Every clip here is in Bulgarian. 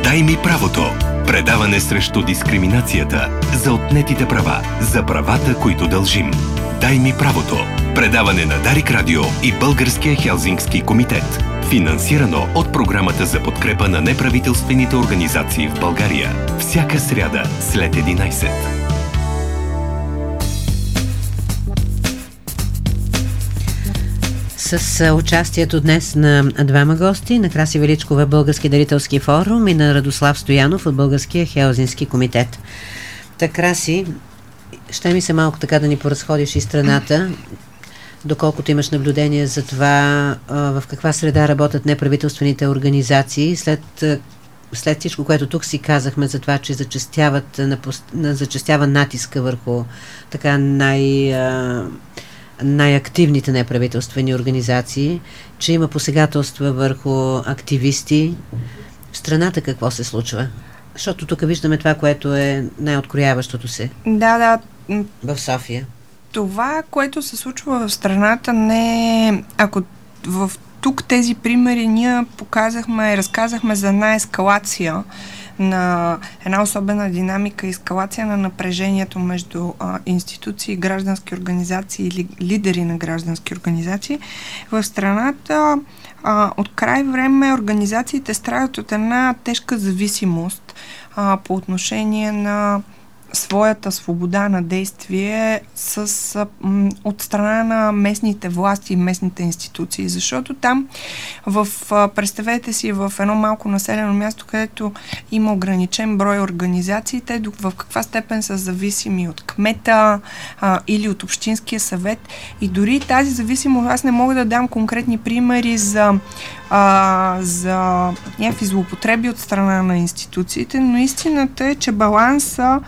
Дай ми правото. Предаване срещу дискриминацията, за отнетите права, за правата, които дължим. Дай ми правото. Предаване на Дарик Радио и Българския Хелзинкски комитет. Финансирано от Програмата за подкрепа на неправителствените организации в България. Всяка сряда след 11. С участието днес на двама гости, на Краси Величкова, Български дарителски форум, и на Радослав Стоянов от Българския Хелзинкски комитет. Така, Краси, ще ми се малко така да ни поразходиш и страната, доколкото имаш наблюдение за това в каква среда работят неправителствените организации, след всичко, което тук си казахме за това, че зачестява натиска върху така най-активните неправителствени организации, че има посегателства върху активисти. В страната какво се случва? Защото тук виждаме това, което е най-открояващото се. Да. В София. Това, което се случва в страната, не... Ако в тук тези примери ние разказахме за една ескалация на една особена динамика, ескалация на напрежението между институции, граждански организации или лидери на граждански организации. В страната от край време организациите страдат от една тежка зависимост по отношение на своята свобода на действие от страна на местните власти и местните институции. Защото там, представете си, в едно малко населено място, където има ограничен брой организации, те в каква степен са зависими от кмета или от общинския съвет. И дори тази зависимост, аз не мога да дам конкретни примери за някакви злоупотреби от страна на институциите, но истината е, че баланса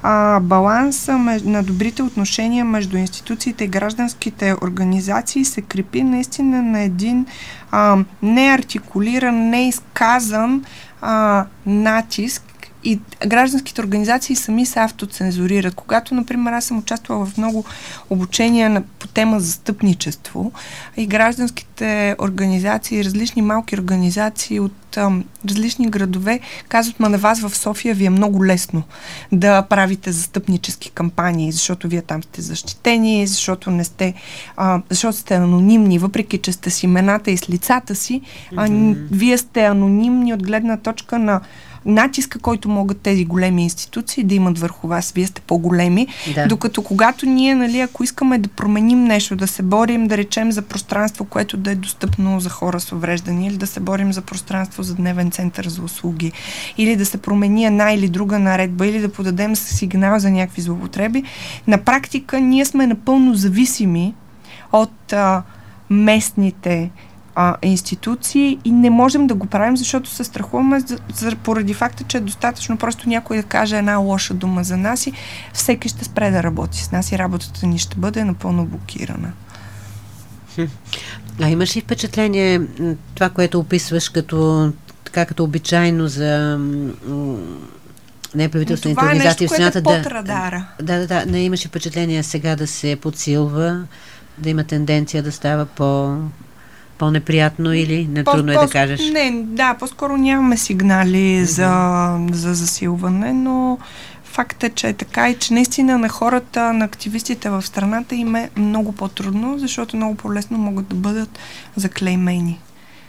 на добрите отношения между институциите и гражданските организации се крепи наистина на един неартикулиран, неизказан натиск, и гражданските организации сами се автоцензурират. Когато, например, аз съм участвала в много обучения по тема застъпничество и гражданските организации, различни малки организации от различни градове казват: на вас в София ви е много лесно да правите застъпнически кампании, защото вие там сте защитени, защото сте анонимни, въпреки че сте с имената и с лицата си, вие сте анонимни от гледна точка на натиска, който могат тези големи институции да имат върху вас. Вие сте по-големи. Да. Докато когато ние, ако искаме да променим нещо, да се борим, да речем, за пространство, което да е достъпно за хора с увреждания, или да се борим за пространство за дневен център за услуги, или да се промени една или друга наредба, или да подадем сигнал за някакви злоупотреби, на практика ние сме напълно зависими от местните институции и не можем да го правим, защото се страхуваме поради факта, че е достатъчно просто някой да каже една лоша дума за нас и всеки ще спре да работи с нас и работата ни ще бъде напълно блокирана. Имаш ли впечатление това, което описваш като обичайно за неправителствените организации в страната? Това е нещо, което е под радара. Да. Не имаш ли впечатление сега да се подсилва, да има тенденция да става по-неприятно или нетрудно е да кажеш? По-скоро нямаме сигнали за засилване, но факт е, че е така и че наистина на хората, на активистите в страната им е много по-трудно, защото много по-лесно могат да бъдат заклеймени.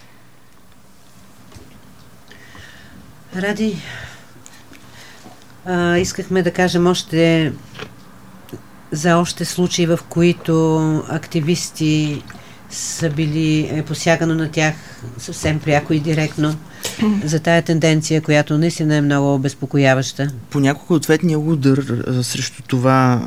Ради, искахме да кажем още случаи, в които активисти са били посягано на тях съвсем пряко и директно, за тая тенденция, която наистина е много обезпокояваща. Понякога ответния удар срещу това,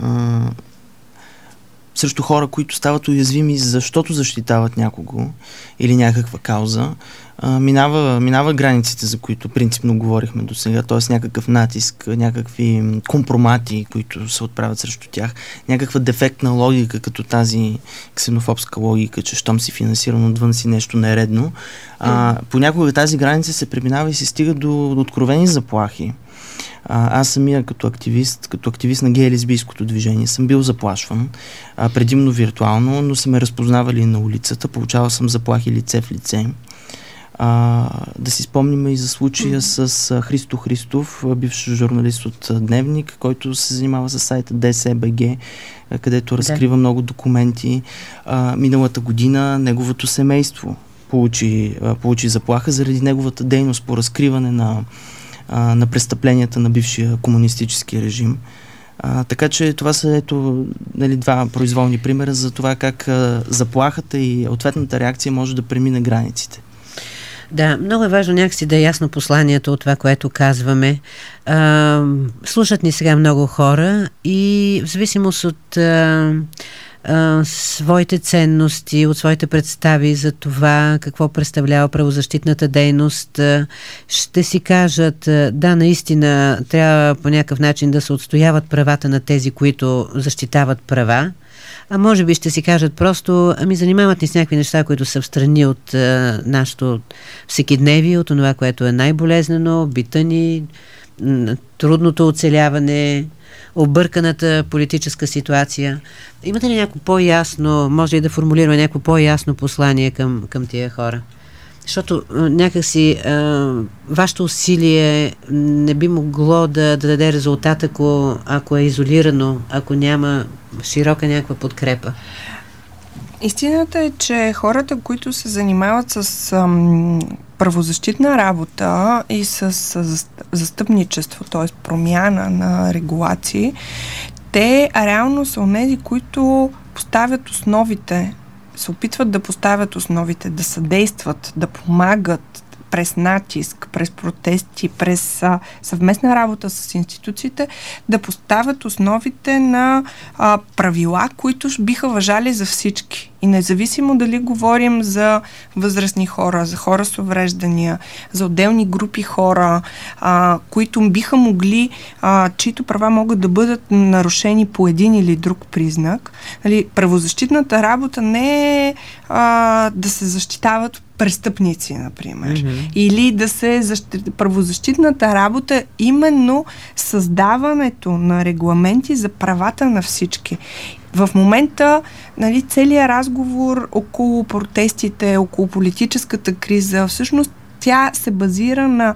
срещу хора, които стават уязвими, защото защитават някого или някаква кауза, минава границите, за които принципно говорихме до сега, т.е. някакъв натиск, някакви компромати, които се отправят срещу тях, някаква дефектна логика, като тази ксенофобска логика, че щом си финансиран отвън си нещо нередно. Понякога тази граница се преминава и се стига до откровени заплахи. Аз самия като активист на гей-лесбийското движение съм бил заплашван, предимно виртуално, но са ме разпознавали на улицата, получавал съм заплахи лице в лице. Да си спомним и за случая с Христо Христов, бивш журналист от Дневник, който се занимава с сайта DSBG, където разкрива много документи. Миналата година неговото семейство получи заплаха заради неговата дейност по разкриване на престъпленията на бившия комунистически режим. Така че това са два произволни примера за това как заплахата и ответната реакция може да премине границите. Да, много е важно някакси да е ясно посланието от това, което казваме. Слушат ни сега много хора и в зависимост от своите ценности, от своите представи за това какво представлява правозащитната дейност, ще си кажат, да, наистина трябва по някакъв начин да се отстояват правата на тези, които защитават права, а може би ще си кажат просто, занимават ни с някакви неща, които са встрани от нашото всекидневие, от това, което е най-болезнено, бита ни, трудното оцеляване, обърканата политическа ситуация. Имате ли някакво по-ясно, може ли да формулираме някакво по-ясно послание към тия хора? Защото някакси вашето усилие не би могло да даде резултат, ако е изолирано, ако няма широка някаква подкрепа. Истината е, че хората, които се занимават с правозащитна работа и с застъпничество, т.е. промяна на регулации, те реално са онези, които поставят основите, се опитват да поставят основите, да съдействат, да помагат през натиск, през протести, през съвместна работа с институциите, да поставят основите на правила, които биха важали за всички. И независимо дали говорим за възрастни хора, за хора с увреждания, за отделни групи хора, които биха могли, чието права могат да бъдат нарушени по един или друг признак. Правозащитната работа не е да се защитават престъпници, например. Или да се правозащитната работа е именно създаването на регламенти за правата на всички. В момента, целият разговор около протестите, около политическата криза, всъщност тя се базира на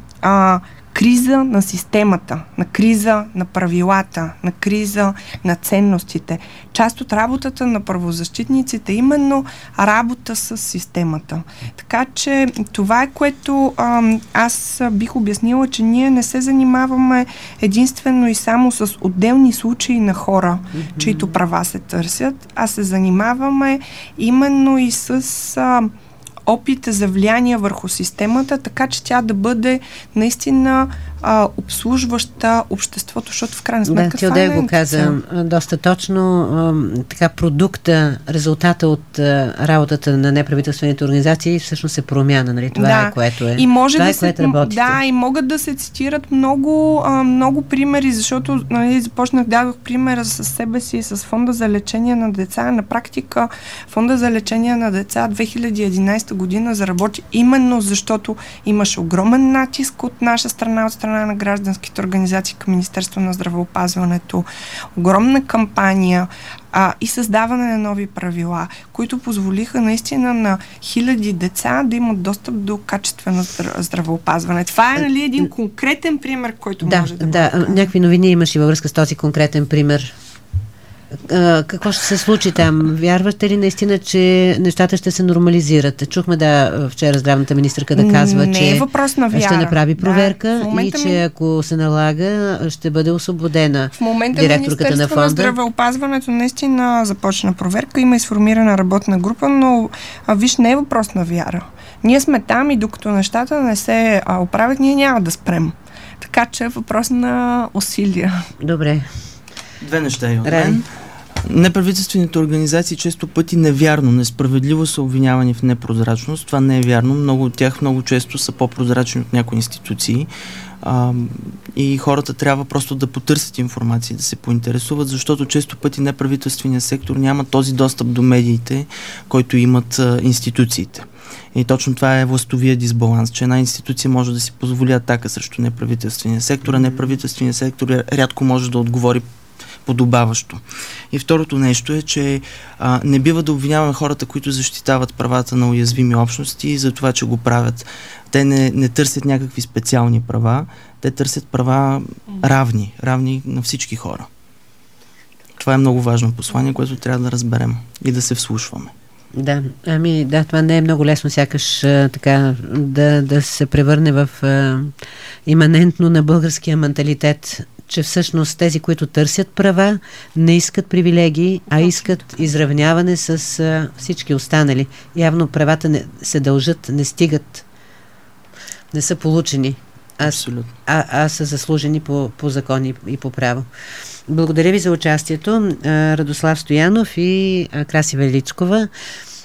криза на системата, на криза на правилата, на криза на ценностите. Част от работата на правозащитниците е именно работа с системата. Така че това е, което аз бих обяснила, че ние не се занимаваме единствено и само с отделни случаи на хора, чието права се търсят, а се занимаваме именно и с опит за влияние върху системата, така че тя да бъде наистина обслужваща обществото, защото в крайна сметка това е го каза доста точно. Така продукта, резултата от работата на неправителствените организации всъщност е промяна, нали? Това е което е. И може това което работите. Да, и могат да се цитират много примери, защото дадох примера със себе си, с Фонда за лечение на деца. На практика Фонда за лечение на деца 2011 година заработи именно защото имаше огромен натиск от наша страна, от страна на гражданските организации към Министерство на здравеопазването, огромна кампания и създаване на нови правила, които позволиха наистина на хиляди деца да имат достъп до качествено здравеопазване. Това е един конкретен пример, който може да бъде. Някакви новини имаш и във връзка с този конкретен пример. Какво ще се случи там? Вярвате ли наистина, че нещата ще се нормализират? Чухме вчера здравната министърка да казва, че ще направи проверка и че ако се налага, ще бъде освободена директорката на фонда. В момента Министерството на здравеопазването наистина започна проверка, има изформирана работна група, но не е въпрос на вяра. Ние сме там и докато нещата не се оправят, ние няма да спрем. Така че е въпрос на усилия. Добре. Две неща и от мен. Неправителствените организации често пъти невярно, несправедливо са обвинявани в непрозрачност. Това не е вярно. Много от тях много често са по-прозрачни от някои институции. И хората трябва просто да потърсят информация, да се поинтересуват, защото често пъти неправителственият сектор няма този достъп до медиите, който имат институциите. И точно това е властовия дисбаланс, че една институция може да си позволи атака срещу неправителствения сектор, а неправителственият сектор рядко може да отговори подобаващо. И второто нещо е, че не бива да обвиняваме хората, които защитават правата на уязвими общности за това, че го правят. Те не търсят някакви специални права, те търсят права равни на всички хора. Това е много важно послание, което трябва да разберем и да се вслушваме. Да, това не е много лесно, сякаш така да се превърне в иманентно на българския менталитет, че всъщност тези, които търсят права, не искат привилегии, а искат изравняване с всички останали. Явно правата не се дължат, не стигат, не са получени, а са заслужени по закон и по право. Благодаря ви за участието, Радослав Стоянов и Краси Величкова.